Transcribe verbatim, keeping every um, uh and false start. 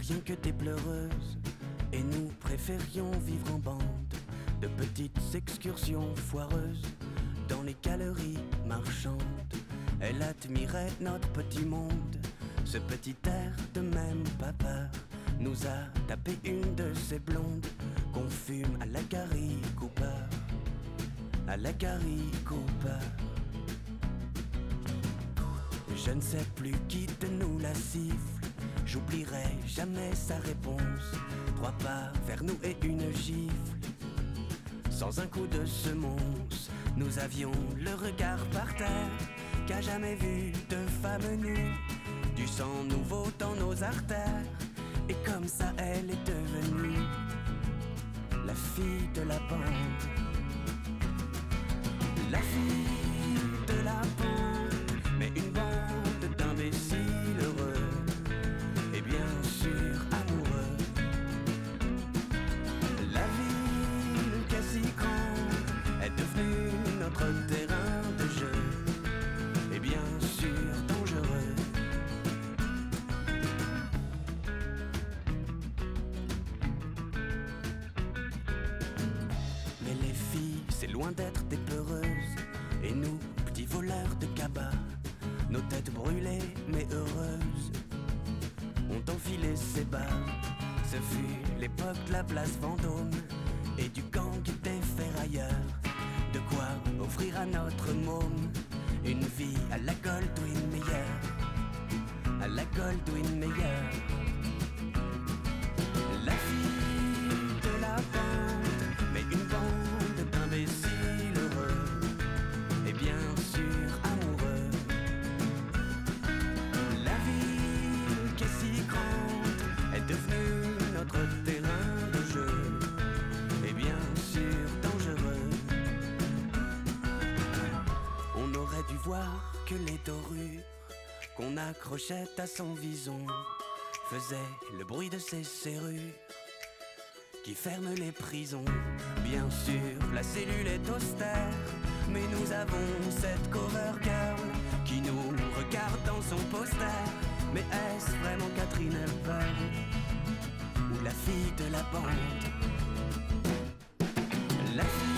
rien que des pleureuses, et nous préférions vivre en bande, de petites excursions foireuses dans les galeries marchandes. Elle admirait notre petit monde, ce petit air de même pas peur nous a tapé une de ces blondes qu'on fume à la Gary Cooper, à la Gary Cooper. Je ne sais plus qui de nous la siffle, j'oublierai jamais sa réponse. Trois pas vers nous et une gifle, sans un coup de semonce. Nous avions le regard par terre, qu'a jamais vu de femme nue, du sang nouveau dans nos artères. Et comme ça elle est devenue la fille de la bande, la fille de la bande, mais une bande d'imbéciles heureux et bien sûr amoureux. La ville quasi grande est devenue notre terrain de jeu et bien sûr dangereux. Mais les filles, c'est loin d'être des pleureuses, et nous, petits voleurs de cabas, nos têtes brûlées mais heureuses, ont enfilé ces bas. Ce fut l'époque de la place Vendôme et du gang des ferrailleurs. De quoi offrir à notre môme une vie à la Goldwyn Mayer, à la Goldwyn Mayer. La fille de la bande, mais une bande d'imbéciles heureux et bien sûr amoureux. La ville qui est si grande est devenue notre terrain de jeu et bien sûr dangereux. On aurait dû voir que les dorures qu'on accrochait à son vison faisaient le bruit de ces serrures qui ferment les prisons. Bien sûr, la cellule est austère, mais nous avons cette cover girl qui nous regarde dans son poster. Mais est-ce vraiment Catherine Hepburn ou la fille de la bande? La fille